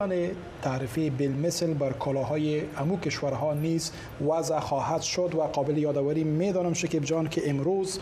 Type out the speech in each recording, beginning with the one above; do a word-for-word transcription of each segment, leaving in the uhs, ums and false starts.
تعرفه بالمثل بر کالاهای امو کشورها نیز وضع خواهد شد و قابل یادآوری میدانم شکیب جان که امروز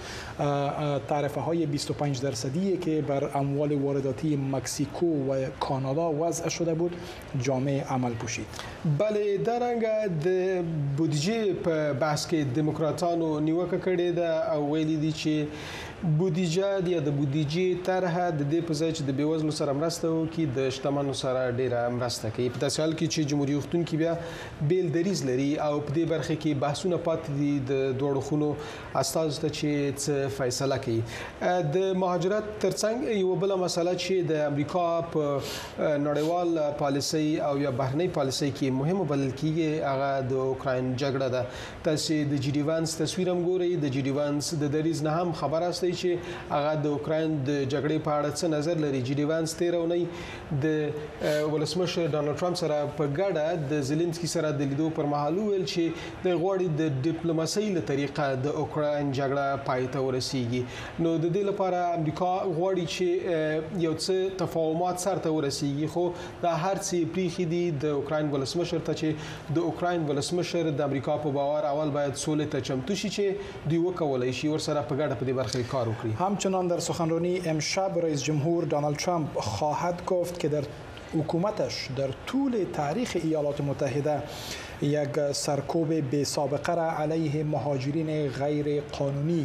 تعرفه های بیست و پنج درصدی که بر اموال وارداتی مکزیکو و کانادا وضع شده بود جامع عمل پوشید. بله درنګ د بودیجه په بحث کې دموکراتانو نیوکه کړې ده او ویلي دي چې بودیجه یا د بودیجې طرحه د دې په ځای چې د بېوزلو سره مرسته وکړي د شتمنو سره ډېره مرسته کوي. په داسې حال کې چې جمهوریت غوښتونکي بیا بیل دریځ لري او په دې برخه کې بحثونه پاتې دي د دواړو خونو استازو ته چې څه فیصله کوي. د مهاجرت ترڅنګ یوه بله مسله چې د امریکا په نړیوال پالیسۍ او یا بهرنۍ پالیسۍ کې مهمه بلل کېږي هغه د اوکراین جګړه ده. تاسې د جي ډي وانس تصویر هم ګورئ. د جي ډي وانس د دریځ نه هم خبر است چې هغه د اوکراین د جګړې په اړه څه نظر لري. جي ډي وانس تېره اونۍ د ولسمشر ډانلډ ټرمپ سره په ګډه د زيلنسکي سره د لیدو پر مهال ویل چې د غواړي د ډیپلوماسۍ له طریقه د اوکراین جګړه پای ته ورسیږي. نو د دې لپاره امریکا غواړي چې یو څه تفاهمات سرته ورسیږي خو دا هر څه پریښي دي د اوکراین ولسمشر ته چې د اوکراین ولسمشر د امریکا په باور اول باید سولې ته چمتو شي چې دوی وکولای شي ورسره په ګډه په دې برخه کار وکړي. همچنان در سخنرانی امشب رئیس جمهور دونالد ترامپ خواهد گفت که در حکومتش در طول تاریخ ایالات متحده یک سرکوب بی سابقه را علیه مهاجرین غیر قانونی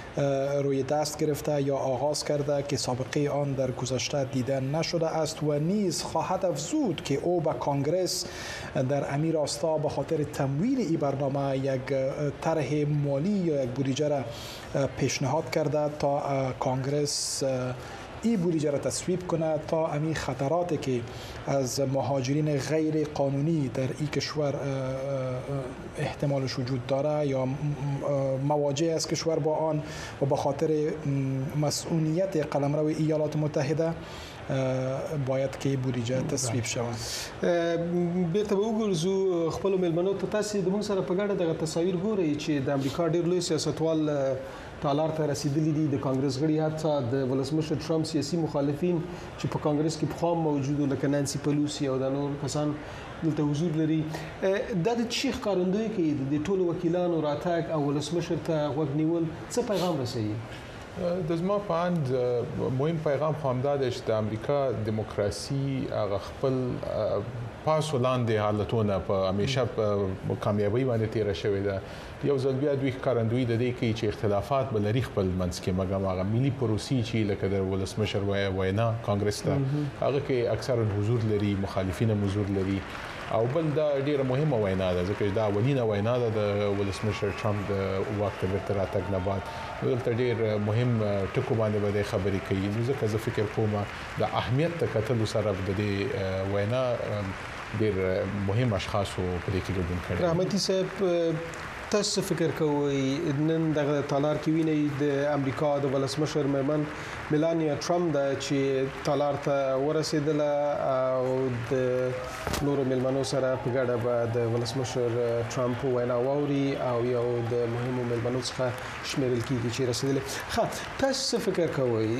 روی دست گرفته یا آغاز کرده که سابقه آن در گذشته دیده نشده است و نیز خواهد افزود که او به کانگرس در امی راستا به خاطر تمویل این برنامه یک طرح مالی یا یک بودجه را پیشنهاد کرده تا کانگرس این بودجه را تصویب کنه تا امی خطراتی که از مهاجرین غیر قانونی در این کشور احتمالش وجود داره یا مواجه است کشور با آن و به خاطر مسئولیت قلمرو ایالات متحده باید که بودجه تصویب شود. بیرته به وګورځو خپلو میلمنو ته. تاسې د موږ سره په ګډه دغه تصاویر ګورئ چې د امریکا ډېر لوی سیاستوال تالار ته رسیدلی دي. د کانګرس غړي حتی د ولسمشر ټرمپ سیاسي مخالفین چې په کانګرس کې پخوا موجود لکه نانسي پلوسی او د نور کسان دلته حضور لري. دا د چی ښکارندوی کوي د ټولو وکیلانو راتګ او ولسمشر ته غوږ نیول څه پیغام رسوي؟ د زما په اند مهم پیغام خو همدا دی چې د امریکا دیموکراسي هغه خپل پاسو لاندې حالتونه په همیشه په کامیابی باندې تیره شوې ده. یو ځل بیا دوی ښکارندویي د دې کوي چې اختلافات به لري خپل منځ کې مګر هغه ملي پروسې چې لکه د ولسمشر وینا کانګرس ته هغه کې اکثرا حضور لري، مخالفین هم حضور لري. او بل دا ډیره مهمه وینا ده ځکه دا اولینه وینا ده د ولسمشر ټرمپ د واک ته بیرته راتګ نه بعد. دلته ډیر مهم ټکو باندې به خبرې کوي. نو ځکه زه فکر کوم د اهمیت ته کتلو سره د دې وینا ډیر مهم اشخاص په دې کې ګډون کړي. رحمتي صاحب تاسو فکر کوئ نن دغه تالار کې وینئ د امریکا د ولسمشر میرمن میلانیا ټرمپ ده چې تالار ته ورسېدله او د نورو میلمنو سره په ګډه به د ولسمشر ټرمپ وینا واوري او یو د مهمو میلمنو څخه شمیرل کېږي چې رسېدلی. ښه تاسو څه فکر کوئ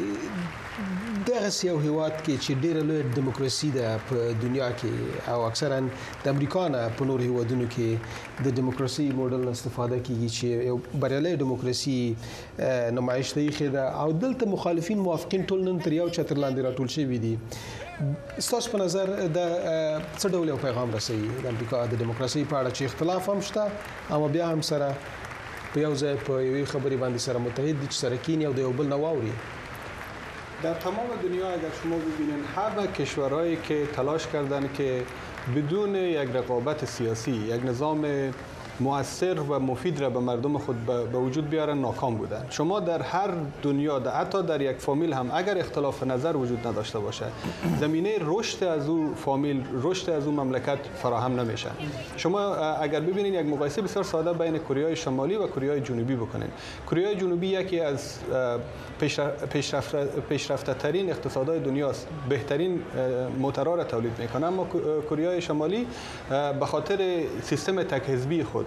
دغسې یو هیواد کې چې ډېره لویه ډیموکراسي ده په دنیا کې او اکثرا د امریکا نه په نورو هیوادونو کې د ډیموکراسي موډل نه استفاده کېږي چې یو بریالی ډیموکراسي نمایش ته ایښې ده او دلته مخالفین موافقین ټول نن تر یو چتر لاندې راټول شوي دي. ستاسو په نظر د څه ډول یو پیغام رسوي د امریکا د ډیموکراسۍ په اړه چې اختلاف هم شته اما بیا هم سره په یو ځای په یوې خبرې باندې سره متحد دي چې سره کینی او د یو بل نه واوري؟ در تمام دنیا اگر شما ببینید همه کشورهایی که تلاش کردن که بدون یک رقابت سیاسی یک نظام مؤثر و مفید را به مردم خود به وجود بیارن ناکام بودن. شما در هر دنیا در حتی در یک فامیل هم اگر اختلاف نظر وجود نداشته باشه زمینه رشد از او فامیل رشد از او مملکت فراهم نمیشه. شما اگر ببینید یک مقایسه بسیار ساده بین کره شمالی و کره جنوبی بکنید. کره جنوبی یکی از پیشرفته پیشرفته ترین اقتصادهای دنیاست، بهترین موتورها را تولید میکنه، اما کره شمالی به خاطر سیستم تک حزبی خود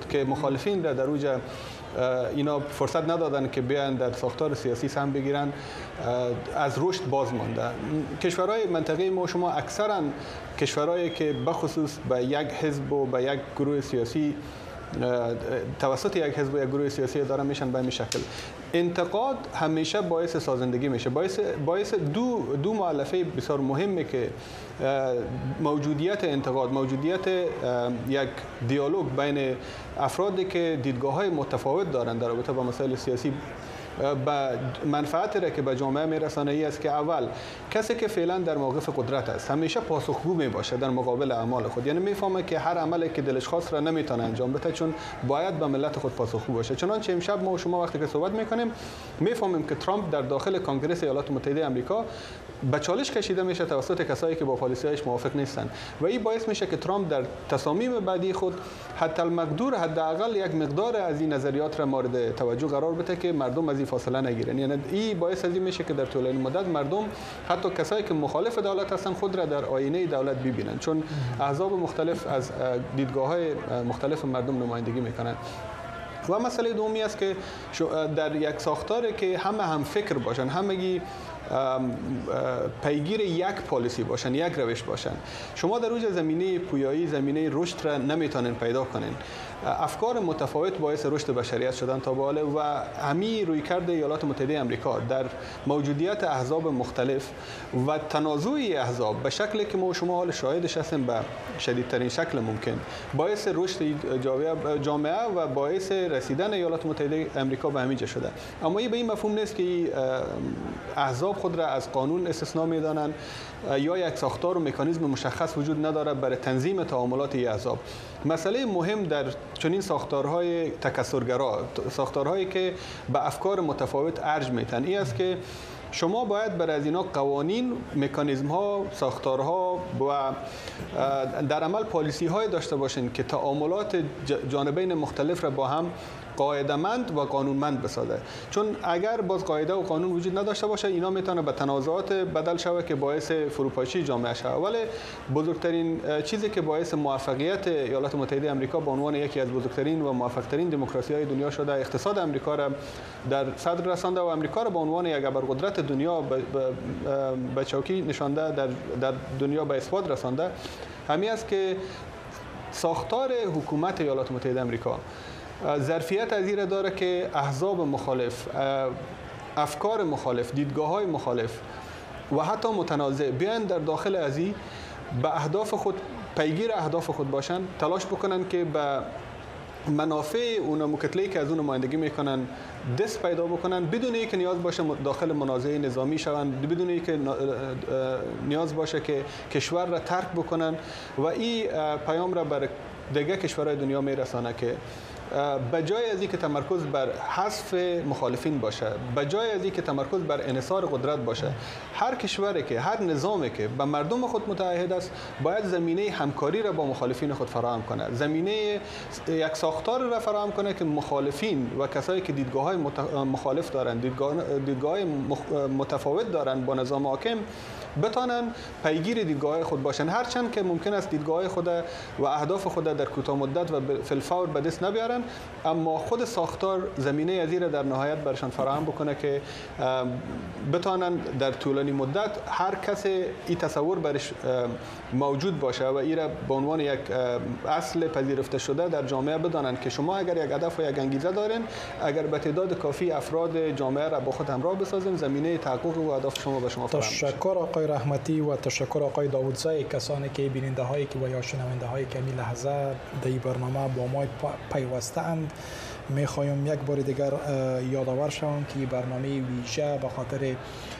خود که مخالفین را در اوج اینا فرصت ندادن که بیان در ساختار سیاسی سهم بگیرن، از رشد باز مانده. کشورهای منطقه ما شما اکثرا کشورهایی که بخصوص به یک حزب و به یک گروه سیاسی توسط یک حزب و یک گروه سیاسی اداره میشن به این شکل. انتقاد همیشه باعث سازندگی میشه. باعث باعث دو دو مؤلفه بسیار مهمه که موجودیت انتقاد، موجودیت یک دیالوگ بین افرادی که دیدگاه‌های متفاوت دارند در رابطه با مسائل سیاسی به منفعتی را که به جامعه میرسانه ای است که اول کسی که فعلا در موقف قدرت است همیشه پاسخگو می باشه در مقابل اعمال خود، یعنی میفهمه که هر عملی که دلش خواست را نمیتونه انجام بده چون باید به ملت خود پاسخگو باشه. چنانچه امشب ما و شما وقتی که صحبت میکنیم میفهمیم که ترامپ در داخل کنگره ایالات متحده آمریکا به چالش کشیده میشه توسط کسایی که با پالیسی‌هایش موافق نیستن و این باعث میشه که ترامپ در تصامیم بعدی خود حتی المقدور حداقل یک مقدار از این نظریات را مورد توجه قرار بده که مردم از این فاصله نگیرن. یعنی این باعث از این میشه که در طولانی مدت مردم حتی کسایی که مخالف دولت هستن خود را در آینه دولت ببینن، چون احزاب مختلف از دیدگاه‌های مختلف مردم نمایندگی میکنن. و مسئله دومی است که در یک ساختاری که همه هم فکر باشن، همگی پیگیر یک پالیسی باشن، یک روش باشن، شما در اوج زمینه پویایی، زمینه رشد را نمیتونین پیدا کنین. افکار متفاوت باعث رشد بشریت شدن تا به حال و همین رویکرد ایالات متحده آمریکا در موجودیت احزاب مختلف و تنازع احزاب به شکلی که ما شما حال شاهدش هستیم به شدیدترین شکل ممکن باعث رشد جامعه و باعث رسیدن ایالات متحده آمریکا به همینجا شده. اما این به این مفهوم نیست که احزاب خود را از قانون استثنا میدانند یا یک ساختار و مکانیزم مشخص وجود نداره برای تنظیم تعاملات این احزاب. مسئله مهم در چنین ساختارهای تکثرگرا، ساختارهایی که به افکار متفاوت ارج میتن، این است که شما باید برای از اینا قوانین، مکانیزم ها، ساختارها و در عمل پالیسی های داشته باشین که تعاملات جانبین مختلف را با هم قاعده‌مند و قانونمند بسازه. چون اگر باز قاعده و قانون وجود نداشته باشه اینا میتونه به تنازعات بدل شود که باعث فروپاشی جامعه شود. ولی بزرگترین چیزی که باعث موفقیت ایالات متحده آمریکا به عنوان یکی از بزرگترین و موفقترین دموکراسی‌های دنیا شده، اقتصاد آمریکا را در صدر رسانده و آمریکا را به عنوان یک ابرقدرت دنیا به چوکی نشانده، در در دنیا به اثبات رسانده، همین است که ساختار حکومت ایالات متحده آمریکا ظرفیت از این داره که احزاب مخالف، افکار مخالف، دیدگاه‌های مخالف و حتی متنازع بیان در داخل از این به اهداف خود، پیگیر اهداف خود باشن، تلاش بکنن که به منافع اون کتله‌ای که از اون نمایندگی میکنن دست پیدا بکنن بدون اینکه نیاز باشه داخل منازعه نظامی شوند، بدون اینکه نیاز باشه که کشور را ترک بکنن و این پیام را بر دیگه کشورهای دنیا میرسانه که بجای از اینکه تمرکز بر حذف مخالفین باشه، بجای از اینکه تمرکز بر انحصار قدرت باشه، هر کشوری که، هر نظامی که به مردم خود متعهد است باید زمینه همکاری را با مخالفین خود فراهم کنه، زمینه یک ساختار را فراهم کنه که مخالفین و کسایی که دیدگاه‌های مخالف دارند، دیدگاه دیدگاه‌های متفاوت دارند با نظام حاکم بتانن پیگیر دیدگاه خود باشن، هرچند که ممکن است دیدگاه خود و اهداف خود در کوتاه مدت و فی الفور به دست نبیارن، اما خود ساختار زمینه از این در نهایت برشان فراهم بکنه که بتانن در طولانی مدت هر کس این تصور برش موجود باشه و این را به عنوان یک اصل پذیرفته شده در جامعه بدانن که شما اگر یک هدف و یک انگیزه دارین، اگر به تعداد کافی افراد جامعه را با خود همراه بسازین، زمینه تحقق و اهداف شما به شما فراهم میشه. تشکر آقای رحمتی و تشکر آقای داوودزایی، کسانی که بیننده هایی که و یا شنونده هایی که می لحظه در این برنامه با ما پیوسته اند. می خواهیم یک بار دیگر یادآور شوم که برنامه ویژه به خاطر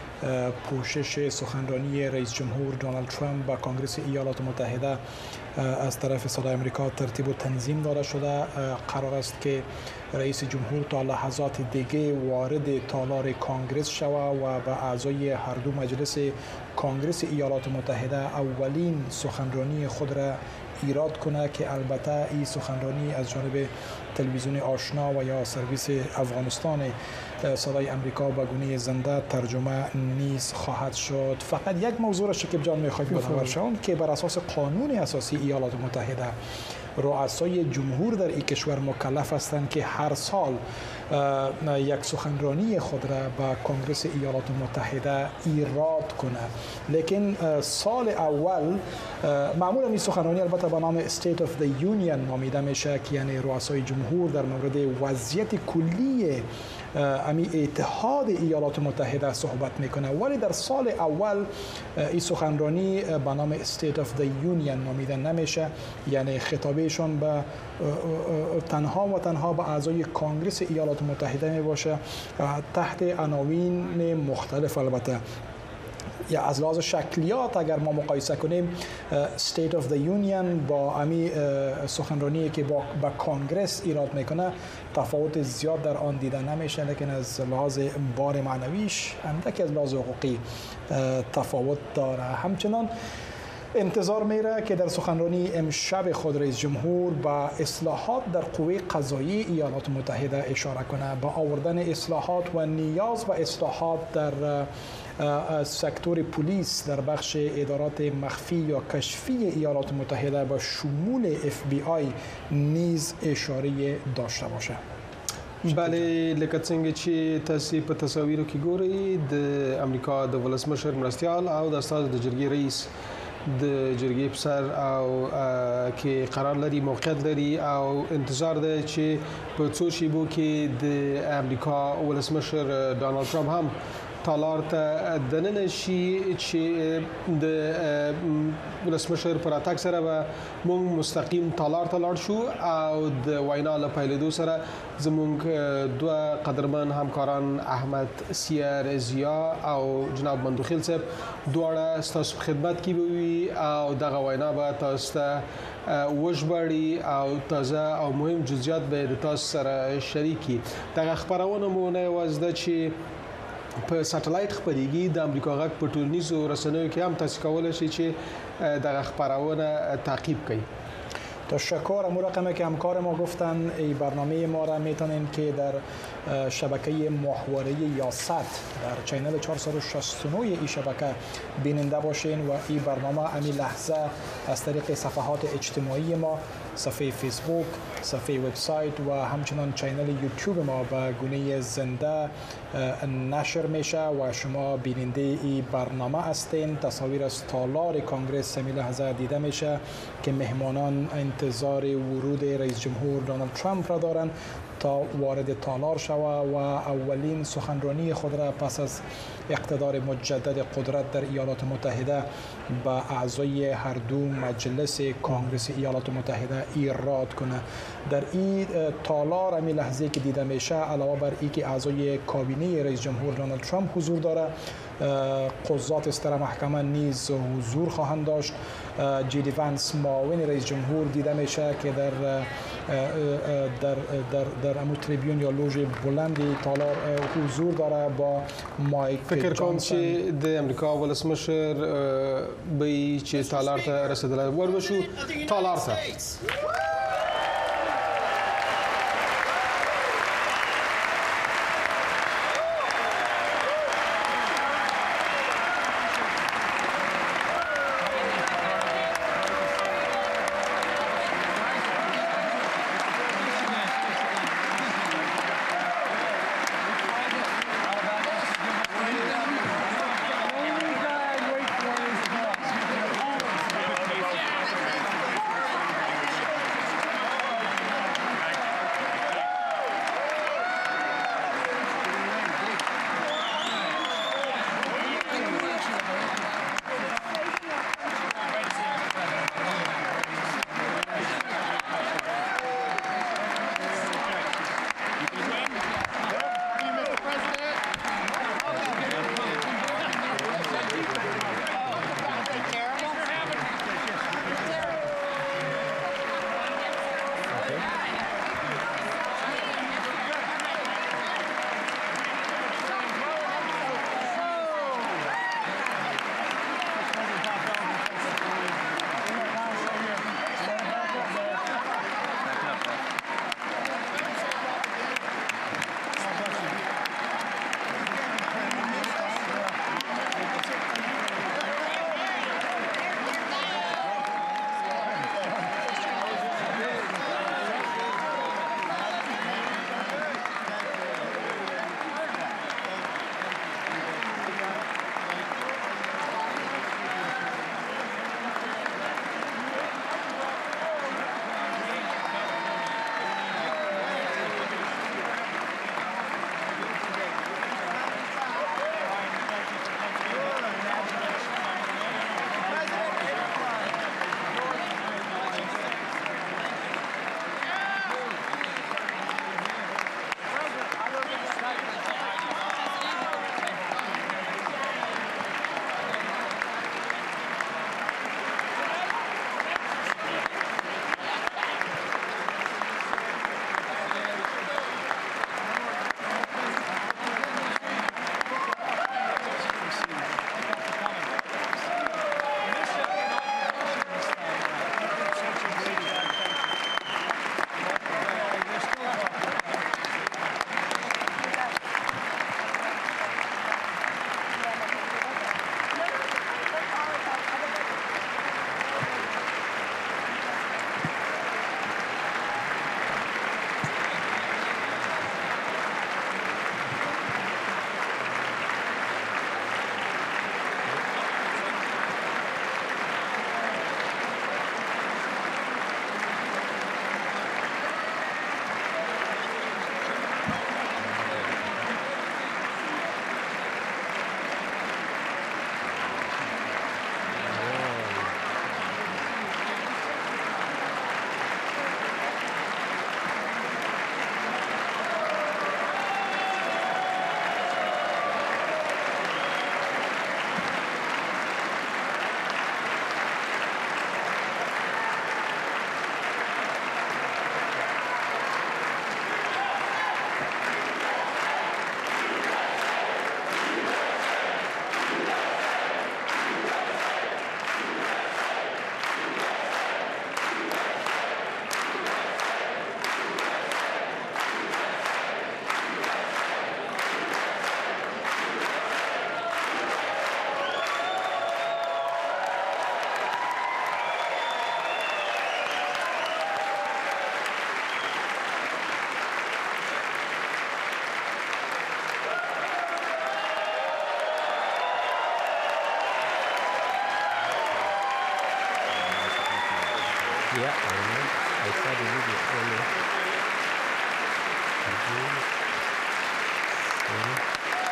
پوشش سخنرانی رئیس جمهور دونالد ترامپ به کنگره ایالات متحده از طرف صدای آمریکا ترتیب و تنظیم داده شده. قرار است که رئیس جمهور تا لحظات دیگه وارد تالار کانگرس شود و به اعضای هر دو مجلس کنگره ایالات متحده اولین سخنرانی خود را ایراد کنه که البته این سخنرانی از جانب تلویزیون آشنا و یا سرویس افغانستان صدای امریکا به گونه زنده ترجمه نیز خواهد شد. فقط یک موضوع را شکیب جان می‌خوایم متوجه شوم که بر اساس قانون اساسی ایالات متحده رؤسای جمهور در این کشور مکلف هستند که هر سال یک سخنرانی خود را به کنگره ایالات متحده ایراد کنه. لیکن سال اول معمولا این سخنرانی البته به نام State of the Union نامیده میشه که یعنی رؤسای جمهور در مورد وضعیت کلی امی اتحاد ایالات متحده صحبت میکنه، ولی در سال اول این سخنرانی به نام State of the Union نامیده نمیشه، یعنی خطابشون به تنها و تنها به اعضای کنگره ایالات متحده می باشه تحت عناوین مختلف. البته یا از لحاظ شکلیات اگر ما مقایسه کنیم State of the Union با امی سخنرانی که با با کنگرس ایراد میکنه تفاوت زیاد در آن دیده نمیشه، لیکن از لحاظ بار معنویش اندکی از لحاظ حقوقی تفاوت داره. همچنان انتظار میره که در سخنرانی امشب خود رئیس جمهور با اصلاحات در قوه قضایی ایالات متحده اشاره کنه، با آوردن اصلاحات و نیاز به اصلاحات در سکتور پلیس در بخش ادارات مخفی یا کشفی ایالات متحده با شمول اف بی آی نیز اشاره داشته باشه. بله، لکه څنګه چې تاسو په تصاویرو کې ګورئ د امریکا د ولسمشر مرستیال او د استاد د جرګې رئیس د جرګې په سر او کې قرار لري، موقعیت لري او انتظار ده چې په څو شیبو کې د امریکا ولسمشر ډانلډ ټرمپ هم تالار ته دننه شي چې د ولسمشر پر اتاک سره به موږ مستقیم تالار ته لاړ شو او د وینا له پیلېدو سره زموږ دوه قدرمن همکاران احمد سیر ضیا او جناب مندوخیل صاحب دواړه ستاسو په خدمت کې به وي او دغه وینا به تاسو ته وژباړي او تازه او مهم جزئیات به د تاسو سره شریکي. دغه خبرونه مو نه یوازې ده چې په ساتلایت خبرېږي، د امریکا غږ په ټولنیزو رسنیو کې هم تاسو کولی شئ چې دغه خبرونه تعقیب کړئ. تشکر. امور رقمی که همکار ما گفتن ای برنامه ما را میتونین که در شبکه محوره یاست در چینل چهارصد و شصت و نه این شبکه بیننده باشین و این برنامه امی لحظه از طریق صفحات اجتماعی ما، صفحه فیسبوک، صفحه وبسایت و همچنان چینل یوتیوب ما به گونه زنده نشر میشه و شما بیننده این برنامه هستین. تصاویر از تالار کنگره امی لحظه دیده میشه که مهمانان انتظار ورود رئیس جمهور دونالد ترامپ را دارن تا وارد تالار شوه و اولین سخنرانی خود را پس از اقتدار مجدد قدرت در ایالات متحده به اعضای هر دو مجلس کنگره ایالات متحده ایراد کنه. در این تالار امی لحظه که دیده میشه علاوه بر این که اعضای کابینه رئیس جمهور دونالد ترامپ حضور داره، قضات استر محکمه نیز حضور خواهند داشت. جی دی وانس معاون رئیس جمهور دیده میشه که در در در در امو تریبیون یا لوژ بلندی تالار حضور داره با مایک فکر کوم چې د امریکا ولسمشر به چې تالار ته رسیدلی ور بشو تالار ته Yeah, I know. I saw the video earlier. Mm-hmm.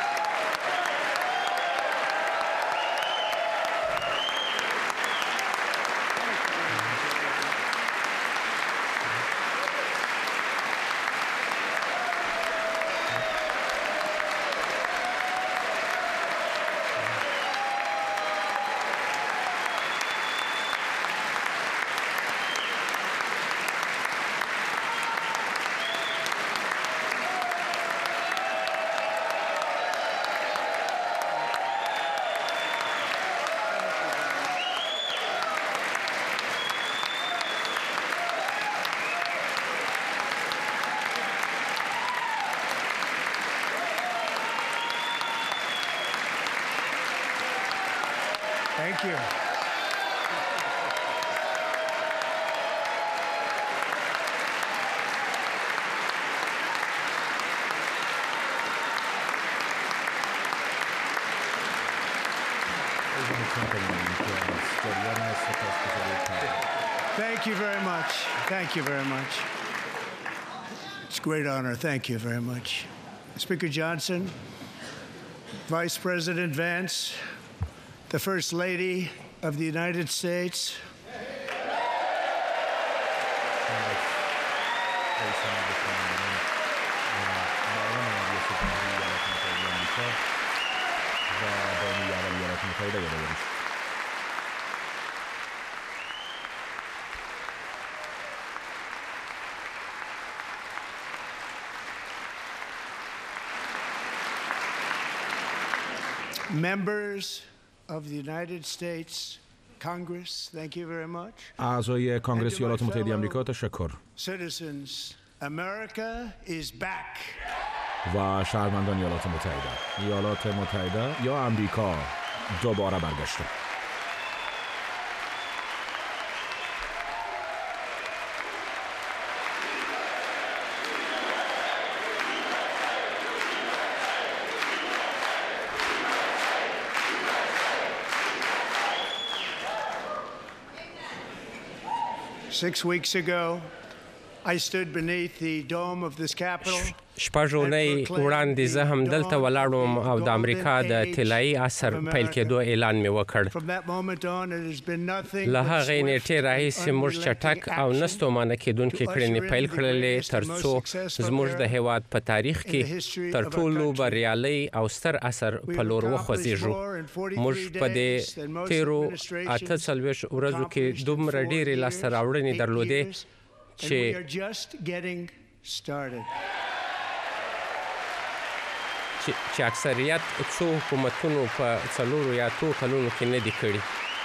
Thank you. Thank you very much. Thank you very much. It's a great honor. Thank you very much. Speaker Johnson, Vice President Vance, the First Lady of the United States. Members of the United States Congress, thank you very much. اعضای کانگرس ایالات متحده آمریکا تشکر. Citizens, America is back. و شهروندان ایالات متحده. ایالات متحده یا آمریکا دوباره برگشته. Six weeks ago, I stood beneath the dome of this capital. شپږ اونۍ وړاندې زه هم دلته ولاړم او د امریکا د طلایي عصر پیل کېدو اعلان مې وکړ. له هغې نیټې راهیسې موږ چټک او نه ستومانه کېدونکې کړنې پیل کړلې تر څو زموږ د هېواد په تاریخ کې تر ټولو بریالۍ او ستر عصر په لور وخوځېږو. موږ په دې تېرو اته څلوېښت ورځو کې دومره ډېرې لاسته راوړنې درلودې چې چې اکثریت څو حکومتونو په څلورو یا اتو کلونو کې نه دي کړي.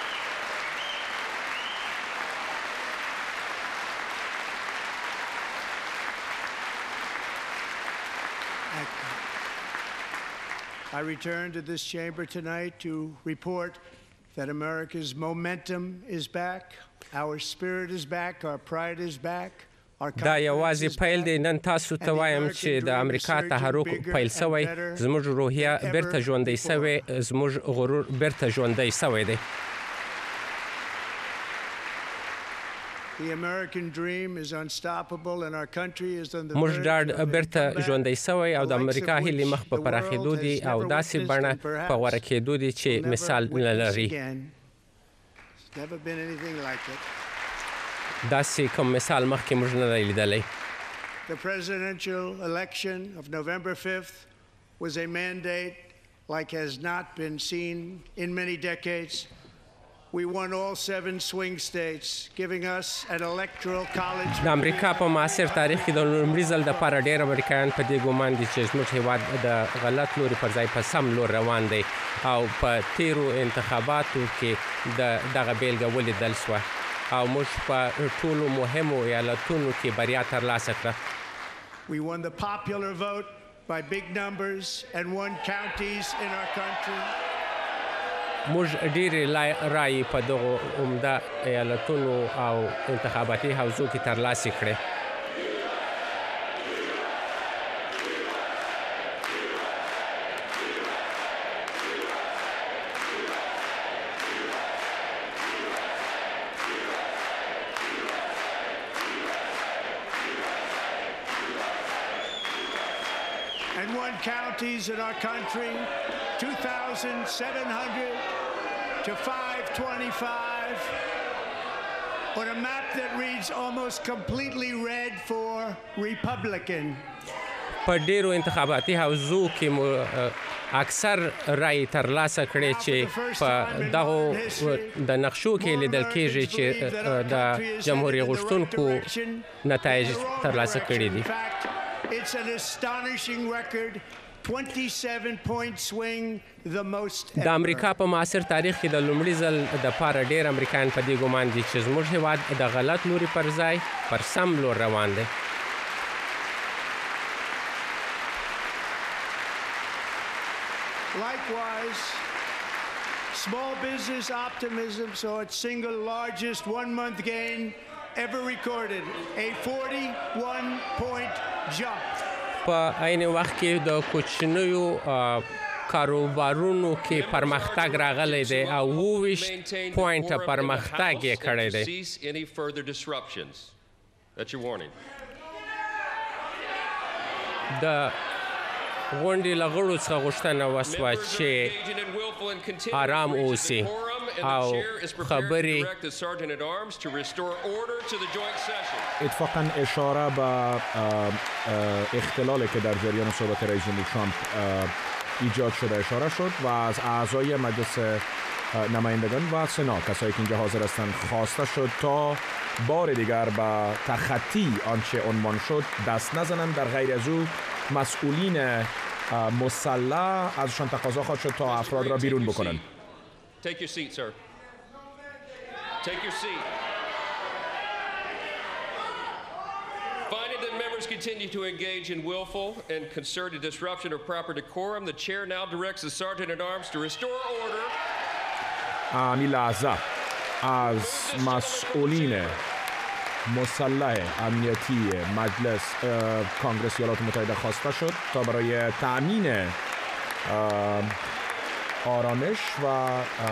I return to this chamber tonight to report that America's momentum is back, our spirit is back, our pride is back. دا یوازې پیل دی. نن تاسو ته وایم چې د امریکا تحرک پیل سوی، زموږ روحیه بیرته ژوندۍ سوی، زموږ غرور بیرته ژوندۍ سوی دی. موږ ډاډ بیرته ژوندۍ سوی او د امریکا هیلې مخ په پراخېدو دي او داسې بڼه په غوره کېدو دي چې مثال نه لري. داسې کوم مثال مخکې موږ نه دی لیدلی. The presidential election of November fifth was a mandate like has not been seen in many decades. We won all seven swing states, giving us an electoral college. د امریکا په معاصر تاریخ کې د لومړي ځل دپاره ډېر امریکایان په دې ګمان دي چې زموږ هېواد د غلط لوري پر ځای په سم لور روان دی او په تیرو انتخاباتو کې د دغه بیلګه ولیدل سوه او موږ په ټولو مهمو ایالتونو کې بریا ترلاسه کړه. We won the popular vote by big numbers and won counties in our country. موږ ډېرې رایې په دغو عمده ایالتونو او انتخاباتي حوزو کې ترلاسه کړې. and one counties in our country, two thousand seven hundred to five twenty-five, on a map that reads almost completely red for Republican. په ډیرو انتخاباتي حوزو کې اکثر رای ترلاسه کړي چې په دغه د نقشو کې لیدل کېږي چې د جمهوریت غوښتونکو نتایج ترلاسه کړي دي. It's an astonishing record. twenty-seven point swing, the most ever. د امریکا په معاصر تاریخ کې د لومړي ځل د پاره ډېر امریکایان په دې ګمان دي چې زموږ هېواد د غلط لوري پر ځای پر سم لور روان دی. Likewise, small business optimism saw its single largest one-month gain ever recorded, a forty-one point jump. په عین وخت کې د کوچنیو کاروبارونو کې پرمختګ راغلی دی او اوویشت پوینټه پرمختګ یې کړی دی. د غونډې له غړو څخه غوښتنه وسوه چې آرام اوسي او خبرې اتفاقا اشاره به اختلالی که در جریان صحبت رئیس جمهور ترامپ ایجاد شده اشاره شد و از اعضای مجلس نمایندگان و سنا، کسایی که اینجا حاضر هستند، خواسته شد تا بار دیگر به تخطی آنچه عنوان شد دست نزنند. در غیر از او مسئولین مسلح ازشان تقاضا خواهد شد تا افراد را بیرون بکنند. Take your seat, sir. Take your seat. Finding that members continue to engage in willful and concerted disruption of proper decorum, the chair now directs the sergeant at arms to restore order. همین لحظه از مسئولین مسلح امنیتی مجلس کانگرس ایالات متحده خواسته شد تا برای تأمین آرامش و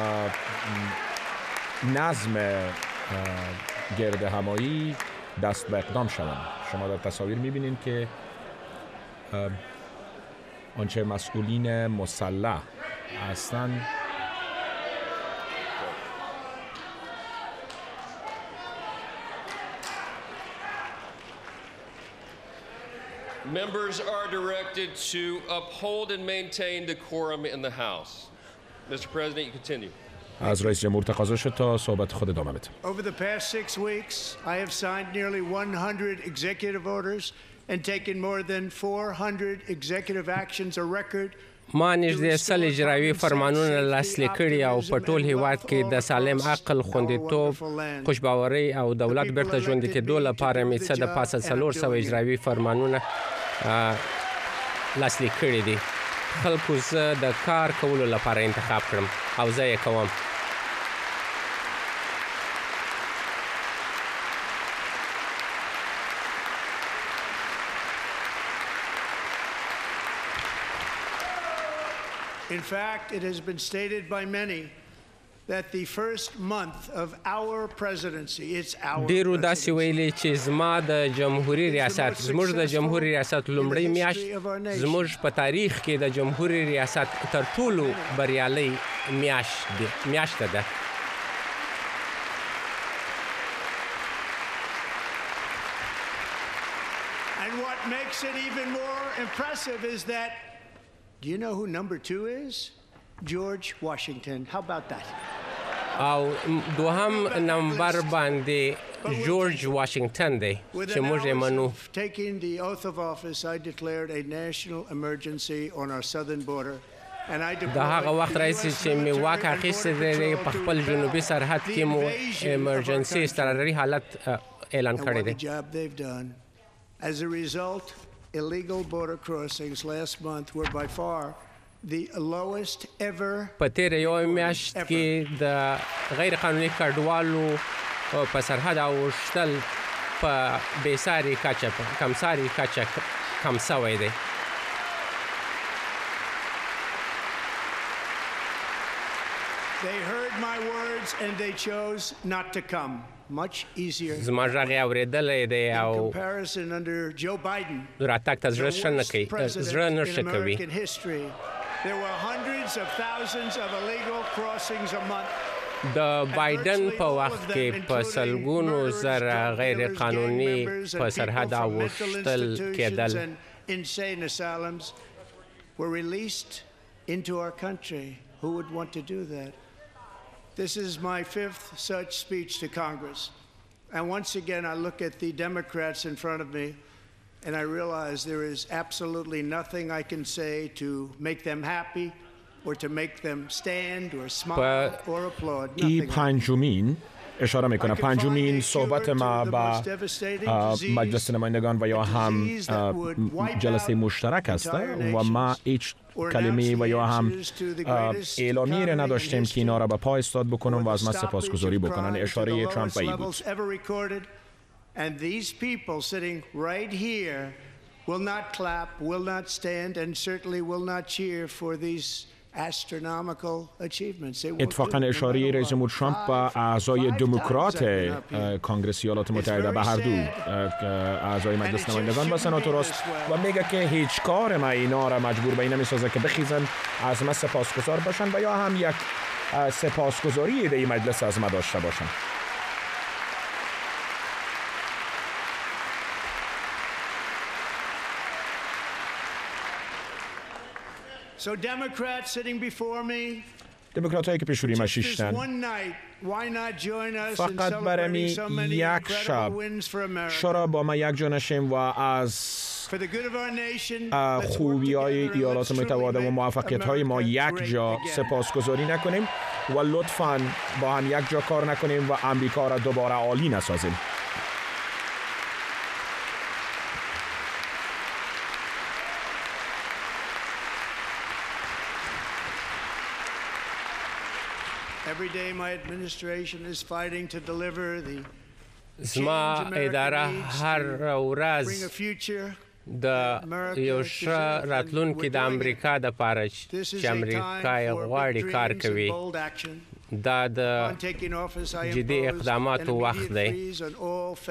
نظم گرد همایی دست به اقدام شوند. شما در تصاویر می‌بینید که آنچه مسئولین مسلح هستند Members are directed to uphold and maintain decorum in the House. Mister President, you continue. از رئیس جمهور تقاضا شد تا صحبت خود ادامه بده. Over the past six weeks, I have signed nearly one hundred executive orders and taken more than four hundred executive actions, a record. ما نږدې سل اجرایوي فرمانونه لاسلیک کړي او په ټول هیواد کې د سالم عقل، خوندیتوب، خوشباورۍ او دولت بیرته ژوندي کېدو لپاره مې څه د پاسه څلور سوه اجرایوي فرمانونه لاسلیک کړي دي. خلکو زه د کار کولو لپاره انتخاب کړم او زه یې کوم. In fact, it has been stated by many that the first month of our presidency, it's our ډیرو داسې ویلي چې زما د جمهوریت ریاست زموږ د جمهوریت ریاست لومړی میاشت زموږ په تاریخ کې د جمهوریت ریاست تر ټولو بریالۍ میاشت دی میاشت ده. And what makes it even more impressive is that, do you know who number two is? George Washington. How about that? او دوهم نمبر باندې جورج واشنگټن دی چې موږ یې منو. Taking the oath of office, I declared a national emergency on our southern border. د هغه وخت راځي چې می واک اخیسته دی په خپل جنوبي سرحد کې مو ایمرجنسي استراري حالت اعلان کړی دی. As a result, illegal border crossings last month were by far the lowest ever. په تیر یو میاشت کې د غیر قانوني کډوالو په سرحد او شتل په بیساري کچه کمساري کچه کم شوی دی. They heard my words and they chose not to come. Much easier. زما غږ یې اورېدلی دی In او comparison, under Joe Biden, راتګ ته زړه ښه نه the کوي worst زړه نه president ښه in کوي American history, there were hundreds of thousands of illegal crossings a month. د بایدن په وخت کې په سلګونو زره غیر قانوني په سرحد اوښتل کېدل insane asylums were released into our country. Who would want to do that? This is my fifth such speech to Congress. And once again, I look at the Democrats in front of me and I realize there is absolutely nothing I can say to make them happy or to make them stand or smile or applaud. ای Nothing. پنجمین اشاره میکنه پنجمین صحبت ما با مجلس نمایندگان و یا هم جلسه مشترک است و ما هیچ کلمه و یا هم اعلامیه را نداشتیم که اینا را به پای استاد بکنم و از ما سپاسگزاری بکنن. اشاره ترامپ ای بود. And these people sitting right here will not clap, will not stand, and certainly will not cheer for these astronomical achievements. اتفاقا اشاره رئیس جمهور ترامپ و اعضای دموکرات کنگره ایالات متحده به هر دو اعضای مجلس نمایندگان و سناتور است و میگه که هیچ کار ما اینا را مجبور به این نمیسازه که بخیزن از ما سپاسگزار باشن و یا هم یک سپاسگزاری ایده مجلس از ما داشته باشن. So Democrats sitting before me, دموکرات هایی که پیش روی ما شیشتن فقط برای یک شب چرا با ما یک جا نشیم و از خوبی های ایالات متحده و موفقیت های ما یک جا سپاسگزاری نکنیم و لطفاً با هم یک جا کار نکنیم و امریکا را دوباره عالی نسازیم. Every day my administration is fighting to deliver the زما اداره هر ورځ د یو ښه راتلونکي د امریکا د پاره چې امریکا یې غواړي کار کوي دا د جدي اقداماتو وخت دی.